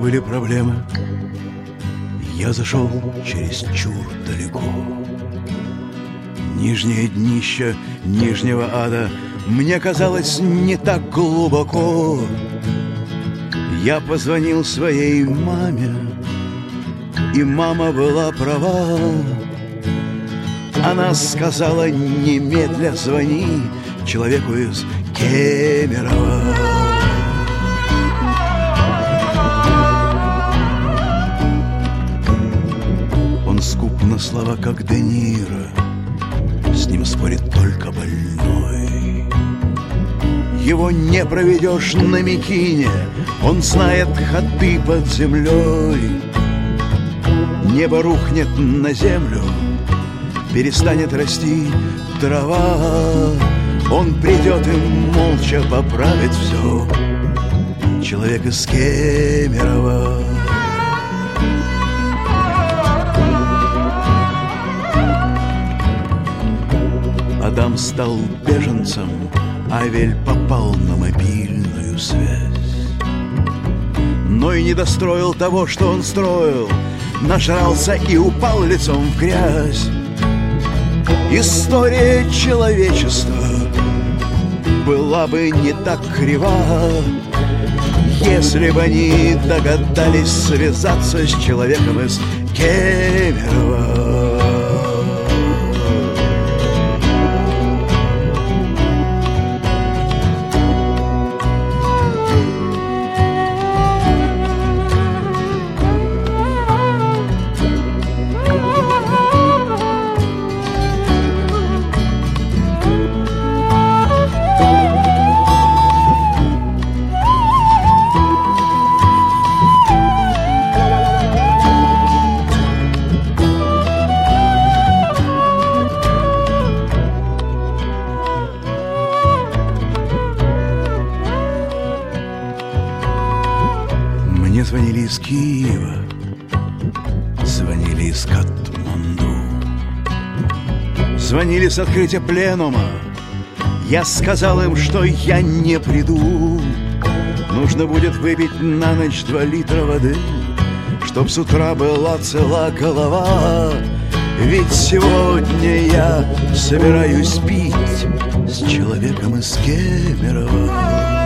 были проблемы. Я зашел чересчур далеко. Нижнее днище нижнего ада мне казалось не так глубоко. Я позвонил своей маме, и мама была права. Она сказала: немедля звони человеку из Кемерово. Он скуп на слова, как Де Ниро, с ним спорит только больной. Его не проведешь на Микине, он знает ходы под землей. Небо рухнет на землю, перестанет расти трава. Он придет и молча поправит все. Человек из Кемерово. Адам стал беженцем, Авель попал на мобильную связь. Но и не достроил того, что он строил, нажрался и упал лицом в грязь. История человечества была бы не так крива, если бы они догадались связаться с человеком из Кемерово. Мне звонили из Киева, звонили из Катманду, звонили с открытия пленума. Я сказал им, что я не приду. Нужно будет выпить на ночь 2 литра воды, чтоб с утра была цела голова. Ведь сегодня я собираюсь пить с человеком из Кемерово.